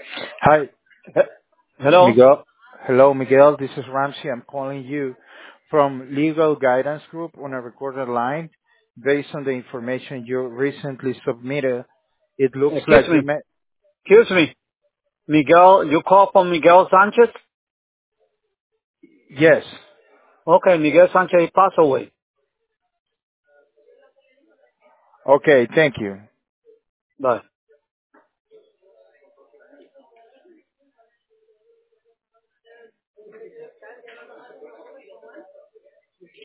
Hi, Hello? Miguel. Hello, Miguel. This is Ramsey. I'm calling you from Legal Guidance Group on a recorded line. Based on the information you recently submitted, it looks Excuse like you me. met. Excuse me. Miguel, you call from Miguel Sanchez? Yes. Okay, Miguel Sanchez passed away. Okay, thank you. Bye.